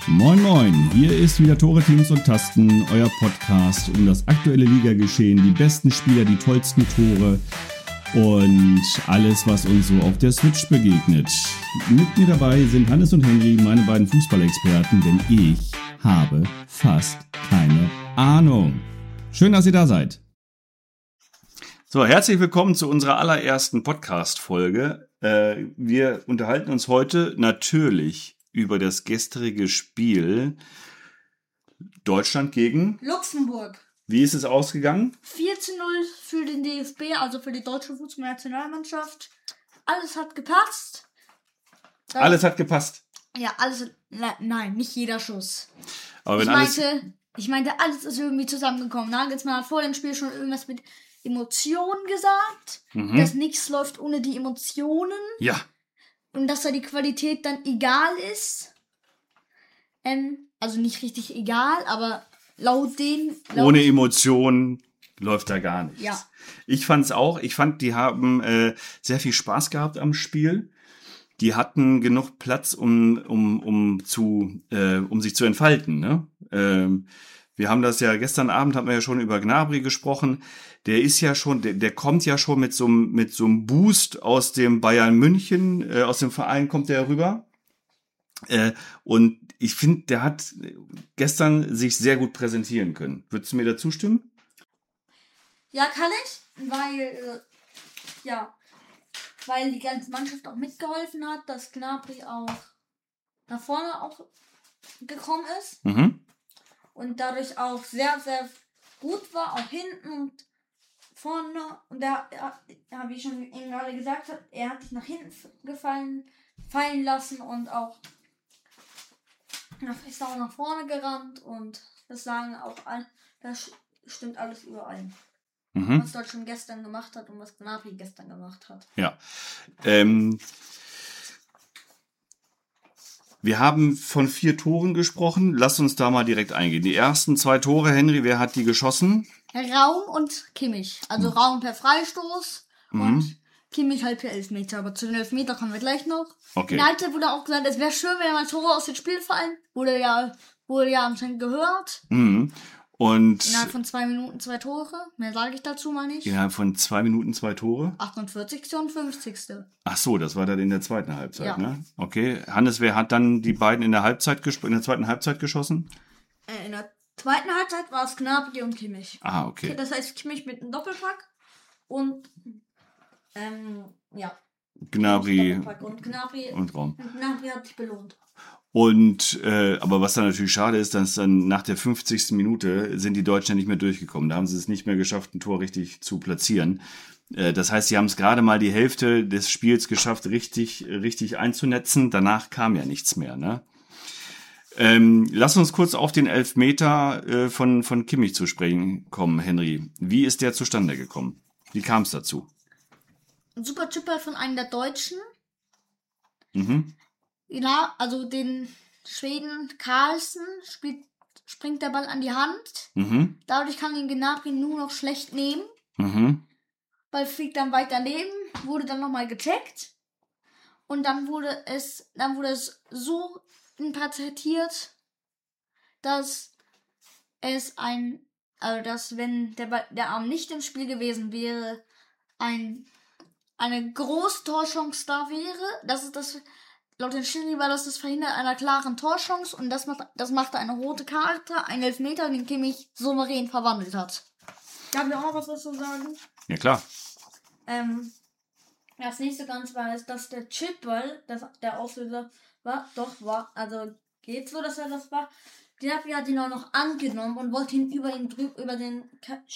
Moin Moin, hier ist wieder Tore, Teams und Tasten, euer Podcast um das aktuelle Ligageschehen, die besten Spieler, die tollsten Tore und alles, was uns so auf der Switch begegnet. Mit mir dabei sind Hannes und Henry, meine beiden Fußballexperten, denn ich habe fast keine Ahnung. Schön, dass ihr da seid. So, herzlich willkommen zu unserer allerersten Podcast-Folge. Wir unterhalten uns heute natürlich über das gestrige Spiel Deutschland gegen Luxemburg. Wie ist es ausgegangen? 4:0 für den DFB, also für die deutsche Fußballnationalmannschaft. Alles hat gepasst. Alles hat gepasst. Ja, alles. Nein, nicht jeder Schuss. Aber wenn ich meinte, alles ist irgendwie zusammengekommen. Nagelsmann hat vor dem Spiel schon irgendwas mit Emotionen gesagt. Dass nichts läuft ohne die Emotionen. Ja. Und dass da die Qualität dann egal ist. Also nicht richtig egal, aber laut ohne Emotionen läuft da gar nichts. Ja. Ich fand's auch. Ich fand, die haben sehr viel Spaß gehabt am Spiel. Die hatten genug Platz, um sich zu entfalten. Ne? Wir haben das ja gestern Abend, haben wir ja schon über Gnabry gesprochen. Der ist ja schon, der kommt ja schon mit so einem Boost aus dem Bayern München, aus dem Verein kommt der rüber. Und ich finde, der hat gestern sich sehr gut präsentieren können. Würdest du mir da zustimmen? Ja, kann ich, weil die ganze Mannschaft auch mitgeholfen hat, dass Gnabry auch nach vorne auch gekommen ist. Und dadurch auch sehr, sehr gut war, auch hinten und vorne. Und wie ich schon eben gerade gesagt habe, er hat sich nach hinten fallen lassen und auch ist auch nach vorne gerannt. Und das sagen auch alle, das stimmt alles überall. Was Deutschland gestern gemacht hat und was Gnabry gestern gemacht hat. Ja. Wir haben von 4 Toren gesprochen. Lass uns da mal direkt eingehen. Die ersten 2 Tore, Henry, wer hat die geschossen? Raum und Kimmich. Also Raum per Freistoß und Kimmich halt per Elfmeter. Aber zu den Elfmeter kommen wir gleich noch. Okay. In der Halbzeit wurde auch gesagt, es wäre schön, wenn mal Tore aus dem Spiel fallen. Wurde ja anscheinend gehört. Und innerhalb von 2 Minuten 2 Tore. Mehr sage ich dazu mal nicht. Innerhalb von 2 Minuten 2 Tore? 48. und 50. Ach so, das war dann in der zweiten Halbzeit, ja. Ne? Okay. Hannes, wer hat dann die beiden in der zweiten Halbzeit geschossen? In der zweiten Halbzeit war es Gnabry und Kimmich. Ah, okay. Das heißt Kimmich mit einem Doppelpack und Gnabry und Raum. Und Gnabry hat sich belohnt. Und aber was dann natürlich schade ist, dass dann nach der 50. Minute sind die Deutschen nicht mehr durchgekommen. Da haben sie es nicht mehr geschafft, ein Tor richtig zu platzieren. Das heißt, sie haben es gerade mal die Hälfte des Spiels geschafft, richtig einzunetzen. Danach kam ja nichts mehr. Ne? Lass uns kurz auf den Elfmeter von Kimmich zu sprechen kommen, Henry. Wie ist der zustande gekommen? Wie kam es dazu? Ein super Chipper von einem der Deutschen. Ja, also den Schweden Carlsen springt der Ball an die Hand. Dadurch kann ihn Gnabry nur noch schlecht nehmen. Ball fliegt dann weiter daneben, wurde dann nochmal gecheckt. Und dann wurde es so interpretiert, dass dass wenn der Arm nicht im Spiel gewesen wäre, eine große Torchance da wäre. Laut den Schiri war das Verhindern einer klaren Torchance und das machte eine rote Karte, ein Elfmeter, den Kimmich souverän verwandelt hat. Darf ich auch noch was dazu sagen? Ja, klar. Das nächste ganz war, ist, dass der Chipball, der Auslöser war, also geht so, dass er das war. Gnabry hat ihn auch noch angenommen und wollte ihn über den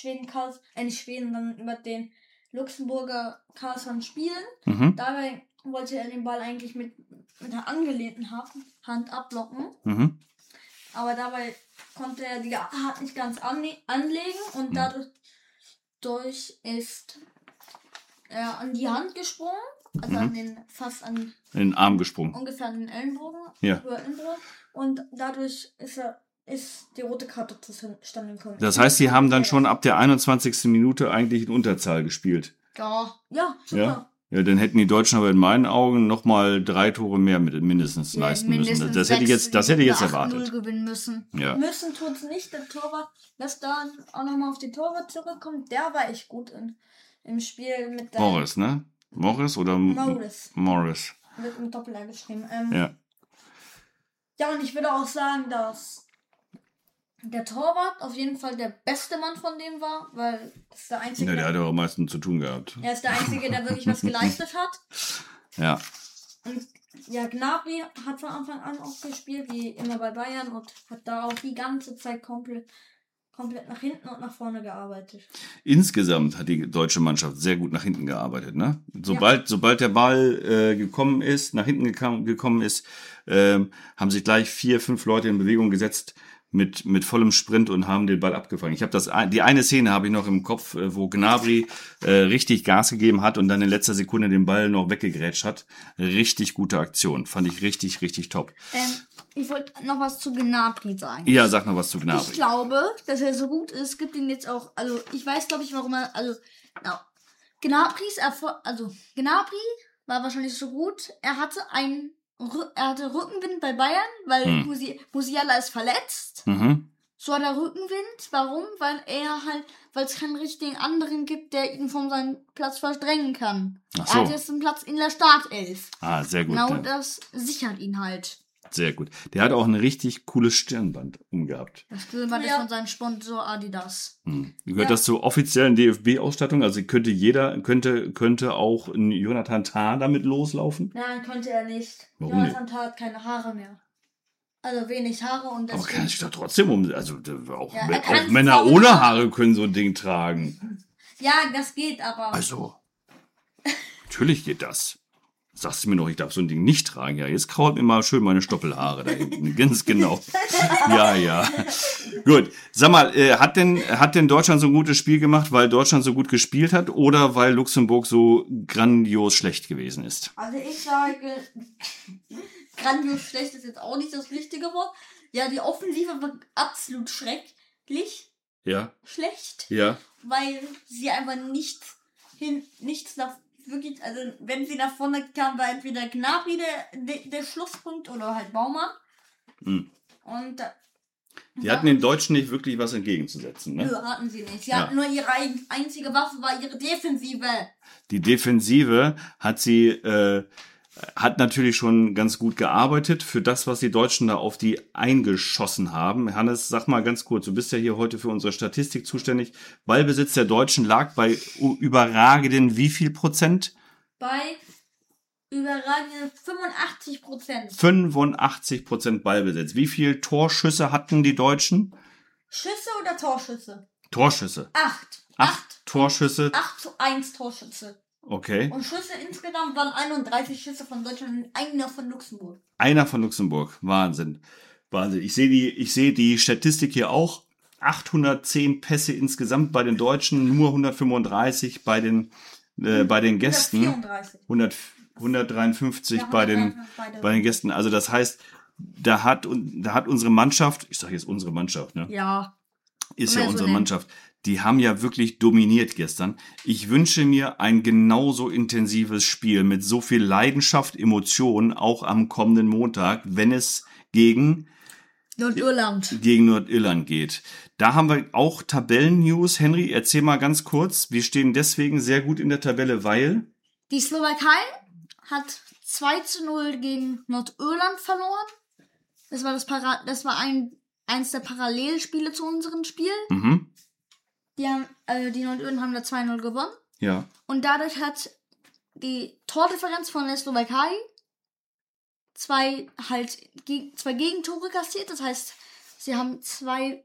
über den Luxemburger Carlsen spielen. Dabei wollte er den Ball eigentlich mit der angelehnten Hand abblocken. Aber dabei konnte er die Hand nicht ganz anlegen und dadurch ist er an die Hand gesprungen, also an den Arm gesprungen. Ungefähr an den Ellenbogen. Ja. Und dadurch ist die rote Karte zustande gekommen. Das heißt, sie haben dann schon ab der 21. Minute eigentlich in Unterzahl gespielt. Ja, super. Ja, dann hätten die Deutschen aber in meinen Augen nochmal 3 Tore mehr mindestens leisten müssen. Das hätte ich jetzt erwartet. 8-0 gewinnen müssen. Ja. Müssen tut's nicht. Der Torwart, lass da auch nochmal auf die Torwart zurückkommen. Der war echt gut im Spiel mit der... Morris, ne? Morris oder... Morris. Wird mit Doppel-R geschrieben. Ja. Ja, und ich würde auch sagen, dass der Torwart auf jeden Fall der beste Mann von denen war, weil das ist der Einzige... Ja, der hat ja auch am meisten zu tun gehabt. Er ist der Einzige, der wirklich was geleistet hat. Ja. Und ja, Gnabry hat von Anfang an auch gespielt, wie immer bei Bayern, und hat da auch die ganze Zeit komplett nach hinten und nach vorne gearbeitet. Insgesamt hat die deutsche Mannschaft sehr gut nach hinten gearbeitet, ne? Sobald der Ball nach hinten gekommen ist, haben sich gleich 4-5 Leute in Bewegung gesetzt mit vollem Sprint und haben den Ball abgefangen. Ich habe die eine Szene habe ich noch im Kopf, wo Gnabry richtig Gas gegeben hat und dann in letzter Sekunde den Ball noch weggegrätscht hat. Richtig gute Aktion, fand ich richtig, richtig top. Ich wollte noch was zu Gnabry sagen. Ja, sag noch was zu Gnabry. Ich glaube, dass er so gut ist, gibt ihn jetzt auch, also ich weiß, glaube ich, warum er, Gnabry war wahrscheinlich so gut, er hatte Rückenwind bei Bayern, weil Musiala ist verletzt. Mhm. So hat er Rückenwind. Warum? Weil es keinen richtigen anderen gibt, der ihn von seinem Platz verdrängen kann. Ach so. Er hat jetzt einen Platz in der Startelf. Ah, sehr gut. Genau, das sichert ihn halt. Sehr gut. Der hat auch ein richtig cooles Stirnband umgehabt. Das Stirnband ist von seinem Sponsor Adidas. Gehört das zur offiziellen DFB-Ausstattung? Also könnte auch ein Jonathan Tah damit loslaufen? Nein, konnte er nicht. Warum Jonathan Tah hat keine Haare mehr. Also wenig Haare und deswegen... Aber kann sich doch trotzdem auch Männer ohne Haare können so ein Ding tragen. Ja, das geht aber. Also, natürlich geht das. Sagst du mir noch, ich darf so ein Ding nicht tragen. Ja, jetzt kraut mir mal schön meine Stoppelhaare da hinten. Ganz genau. Ja. Gut. Sag mal, hat denn Deutschland so ein gutes Spiel gemacht, weil Deutschland so gut gespielt hat oder weil Luxemburg so grandios schlecht gewesen ist? Also ich sage, grandios schlecht ist jetzt auch nicht das richtige Wort. Ja, die Offensive war absolut schrecklich. Ja. Schlecht. Ja. Weil sie einfach nichts nach wirklich, also wenn sie nach vorne kam, war entweder Gnabry der Schlusspunkt oder halt Baumann. Und die hatten den Deutschen nicht wirklich was entgegenzusetzen, ne? Nö, hatten sie nicht. Sie hatten nur ihre einzige Waffe, war ihre Defensive. Die Defensive hat natürlich schon ganz gut gearbeitet für das, was die Deutschen da auf die eingeschossen haben. Hannes, sag mal ganz kurz, du bist ja hier heute für unsere Statistik zuständig. Ballbesitz der Deutschen lag bei überragenden wie viel Prozent? Bei überragenden 85%. 85% Ballbesitz. Wie viel Torschüsse hatten die Deutschen? Schüsse oder Torschüsse? Torschüsse. 8 Torschüsse. 8-1 Torschüsse. Okay. Und Schüsse insgesamt waren 31 Schüsse von Deutschland und einer von Luxemburg. Einer von Luxemburg. Wahnsinn. Ich sehe die Statistik hier auch. 810 Pässe insgesamt bei den Deutschen, nur 135 bei den Gästen. 153 bei den Gästen. Also das heißt, da hat unsere Mannschaft, ich sage jetzt unsere Mannschaft, ne? Ja. Ist ja unsere Mannschaft. Die haben ja wirklich dominiert gestern. Ich wünsche mir ein genauso intensives Spiel mit so viel Leidenschaft, Emotionen, auch am kommenden Montag, wenn es gegen Nordirland geht. Da haben wir auch Tabellen-News. Henry, erzähl mal ganz kurz. Wir stehen deswegen sehr gut in der Tabelle, weil... Die Slowakei hat 2-0 gegen Nordirland verloren. Das war eins der Parallelspiele zu unserem Spiel. Mhm. Die Nordirland haben da 2-0 gewonnen. Ja. Und dadurch hat die Tordifferenz von der Slowakei zwei Gegentore kassiert. Das heißt, sie haben zwei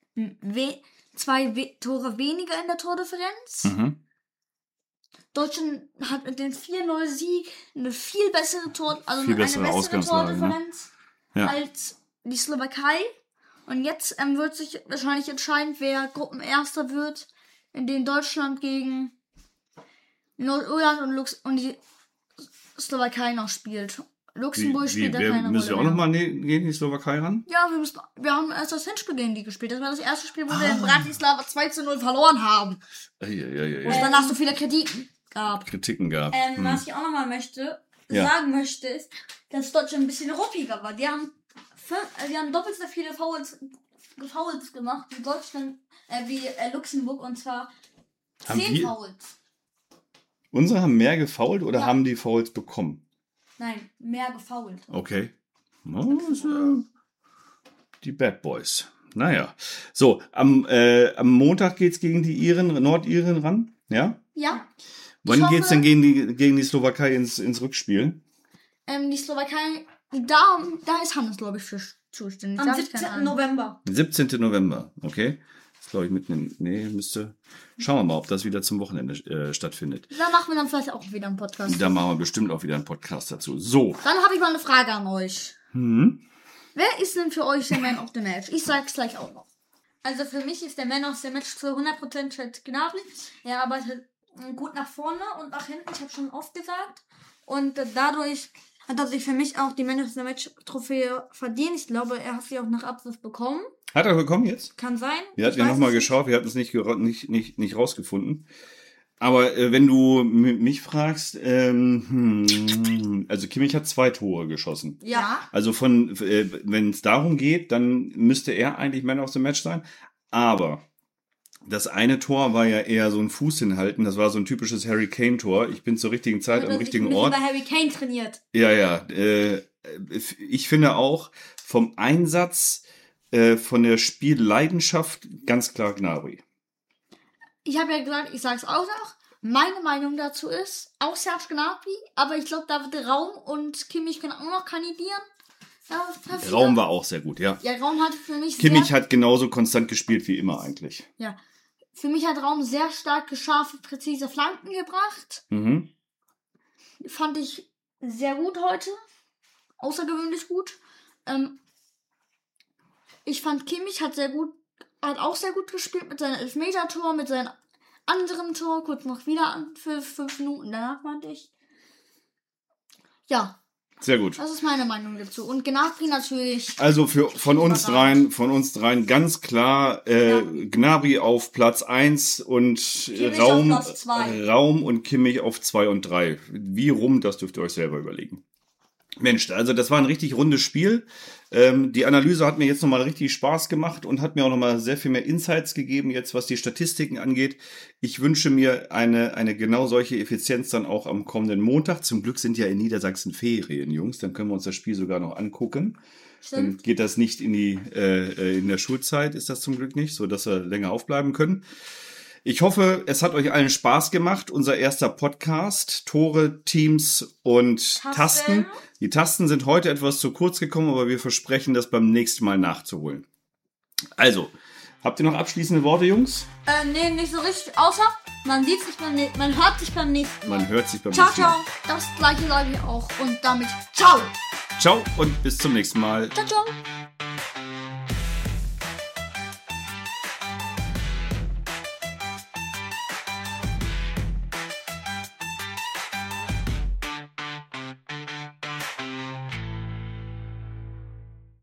Tore weniger in der Tordifferenz. Mhm. Deutschland hat mit dem 4-0-Sieg eine viel bessere Ausgangslage, Tordifferenz als die Slowakei. Und jetzt wird sich wahrscheinlich entscheiden, wer Gruppenerster wird, in dem Deutschland gegen Nordirland und die Slowakei noch spielt. Luxemburg spielt da keine Rolle. Müssen wir auch nochmal gegen die Slowakei ran? Ja, wir haben erst das Hinspiel gegen die gespielt. Das war das erste Spiel, wo wir in Bratislava 2-0 verloren haben. Ja. Und danach so viele Kritiken. gab. Was ich auch nochmal sagen möchte, ist, dass Deutschland ein bisschen ruppiger war. Die haben doppelt so viele Fouls gemacht wie Deutschland, wie Luxemburg, und zwar 10 Fouls. Unsere haben mehr gefoult oder haben die Fouls bekommen? Nein, mehr gefoult. Okay. Die Bad Boys. Naja. So, am Montag geht's gegen die Nordiren ran, ja? Ja. Wann geht's denn gegen die Slowakei ins Rückspiel? Die Slowakei, da ist Hannes, glaube ich, für zuständig. Am 17. November. 17. November, okay. Das ist, glaube ich, schauen wir mal, ob das wieder zum Wochenende stattfindet. Da machen wir dann vielleicht auch wieder einen Podcast. Da machen wir bestimmt auch wieder einen Podcast dazu. So. Dann habe ich mal eine Frage an euch. Wer ist denn für euch der Man of the Match? Ich sag's gleich auch noch. Also für mich ist der Man of the Match zu 100% Chet Gnabry. Er arbeitet gut nach vorne und nach hinten, ich habe schon oft gesagt. Und dadurch hat er sich für mich auch die Man of the Match Trophäe verdient. Ich glaube, er hat sie auch nach Abwurf bekommen. Hat er bekommen jetzt? Kann sein. Wir hatten ja nochmal geschaut, wir hatten es nicht rausgefunden. Aber wenn du mich fragst, also Kimmich hat 2 Tore geschossen. Ja. Also wenn es darum geht, dann müsste er eigentlich Man of the Match sein. Aber das eine Tor war ja eher so ein Fuß hinhalten. Das war so ein typisches Harry Kane Tor. Ich bin zur richtigen Zeit am richtigen Ort. Ich bin bei Harry Kane trainiert. Ja. Ich finde auch vom Einsatz, von der Spielleidenschaft ganz klar Gnabry. Ich habe ja gesagt, ich sage es auch noch. Meine Meinung dazu ist, auch Serge Gnabry, aber ich glaube, David Raum und Kimmich können auch noch kandidieren. Ja, Raum war auch sehr gut, ja. Ja, Raum hat für mich Kimmich hat genauso konstant gespielt wie immer eigentlich. Ja, für mich hat Raum sehr starke, scharfe, präzise Flanken gebracht. Fand ich sehr gut heute. Außergewöhnlich gut. Ich fand Kimmich hat auch sehr gut gespielt mit seinem Elfmeter-Tor, mit seinem anderen Tor, kurz noch wieder für 5 Minuten danach, meinte ich. Ja. Sehr gut. Das ist meine Meinung dazu. Und Gnabry natürlich. Also von uns dreien ganz klar Gnabry auf Platz 1 und Raum und Kimmich auf 2 und 3. Wie rum, das dürft ihr euch selber überlegen. Mensch, also das war ein richtig rundes Spiel. Die Analyse hat mir jetzt nochmal richtig Spaß gemacht und hat mir auch nochmal sehr viel mehr Insights gegeben, jetzt was die Statistiken angeht. Ich wünsche mir eine genau solche Effizienz dann auch am kommenden Montag. Zum Glück sind ja in Niedersachsen Ferien, Jungs. Dann können wir uns das Spiel sogar noch angucken. Stimmt. Dann geht das nicht in der Schulzeit, ist das zum Glück nicht, so dass wir länger aufbleiben können. Ich hoffe, es hat euch allen Spaß gemacht. Unser erster Podcast, Tore, Teams und Tasten. Die Tasten sind heute etwas zu kurz gekommen, aber wir versprechen, das beim nächsten Mal nachzuholen. Also, habt ihr noch abschließende Worte, Jungs? Nee, nicht so richtig. Außer, man hört sich beim nächsten Mal. Man hört sich beim nächsten Mal. Ciao. Das gleiche sage ich auch. Und damit ciao. Ciao und bis zum nächsten Mal. Ciao.